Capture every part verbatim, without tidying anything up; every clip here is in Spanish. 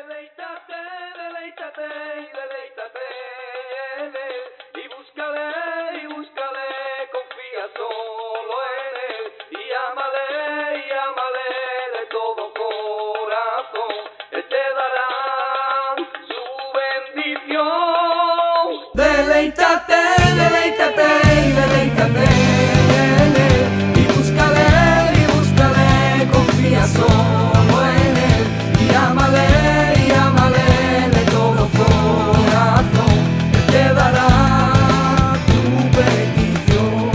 Deleítate, deleítate y deleítate en él. Y búscale, y búscale, confía solo en él. Y ámale, y ámale de todo corazón. Él te dará su bendición. Deleítate, deleítate y deleítate en él. Y búscale, y búscale, confía solo en él. Y ámale, y ámale de todo corazón. Él te dará tu bendición.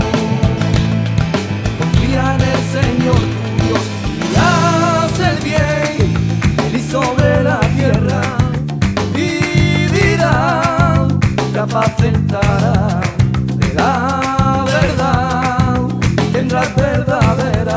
Confía en el Señor tu Dios y haz el bien. Él y sobre la tierra vivirá, te apacentará de la verdad y tendrás verdadera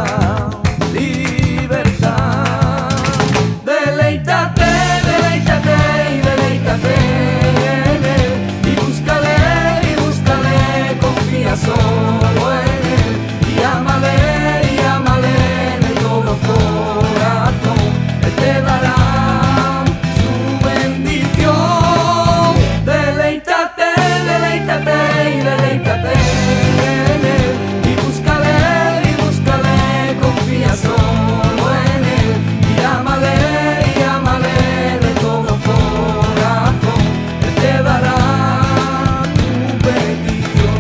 libertad. Deleítate, deleítate y deleítate en él. Y búscale, y búscale, confía solo en él. Y ámale, y ámale de todo corazón. Él te dará su bendición. Deleítate, deleítate y deleítate en él. Y búscale, y búscale, confía solo en él. Y ámale, y ámale de todo corazón. Él te dará tu bendición.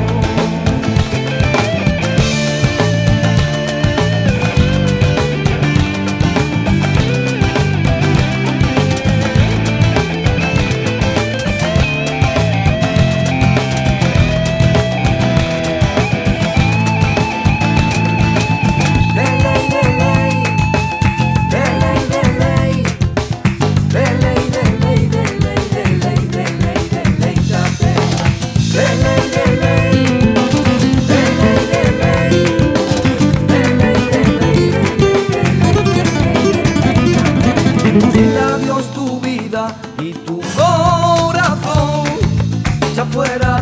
Dile a Dios tu vida y tu corazón, echa fuera